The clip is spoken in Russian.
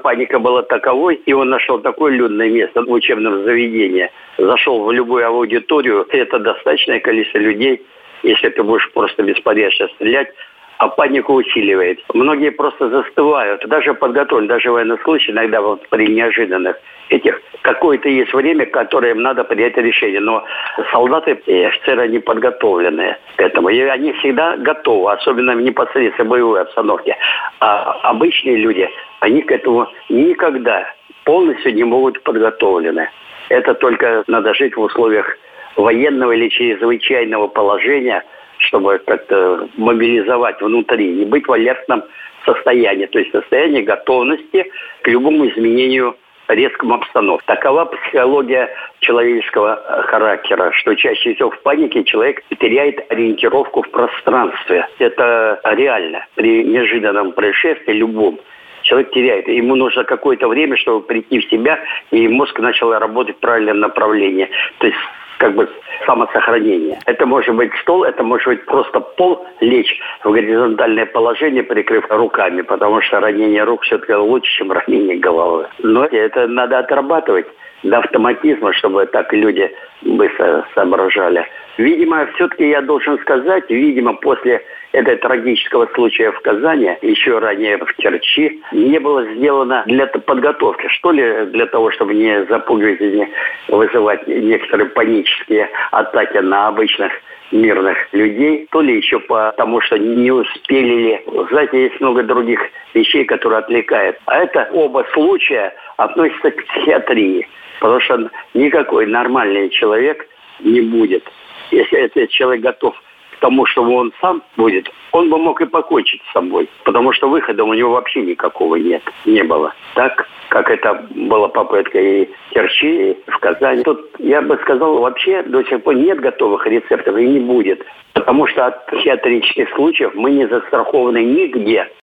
паника была таковой, и он нашел такое людное место в учебном заведении. Зашел в любую аудиторию, это достаточное количество людей. Если ты будешь просто беспорядочно стрелять, а панику усиливает. Многие просто застывают. Даже подготовлены, даже военнослужащие иногда вот при неожиданных этих какое-то есть время, которое им надо принять решение. Но солдаты и офицеры не подготовлены к этому. И они всегда готовы, особенно в непосредственно боевой обстановке. А обычные люди, они к этому никогда полностью не могут подготовлены. Это только надо жить в условиях военного или чрезвычайного положения, чтобы как-то мобилизовать внутри, не быть в алертном состоянии, то есть состоянии готовности к любому изменению резкому обстановке. Такова психология человеческого характера, что чаще всего в панике человек теряет ориентировку в пространстве. Это реально. При неожиданном происшествии любом человек теряет. Ему нужно какое-то время, чтобы прийти в себя, и мозг начал работать в правильном направлении. То есть как бы самосохранение. Это может быть стол, это может быть просто пол, лечь в горизонтальное положение, прикрыв руками, потому что ранение рук все-таки лучше, чем ранение головы. Но это надо отрабатывать до автоматизма, чтобы так люди быстро соображали. Видимо, все-таки я должен сказать, после этого трагического случая в Казани, еще ранее в Керчи, не было сделано для подготовки. Что ли для того, чтобы не запугивать и не вызывать некоторые панические атаки на обычных мирных людей, то ли еще потому, что не успели ли. Знаете, есть много других вещей, которые отвлекают. А это оба случая относятся к психиатрии. Потому что никакой нормальный человек не будет. Если этот человек готов к тому, что он сам будет, он бы мог и покончить с собой. Потому что выхода у него вообще никакого не было. Так, как это была попытка и в Керчи, и в Казани. Тут, я бы сказал, вообще до сих пор нет готовых рецептов и не будет. Потому что от психиатрических случаев мы не застрахованы нигде.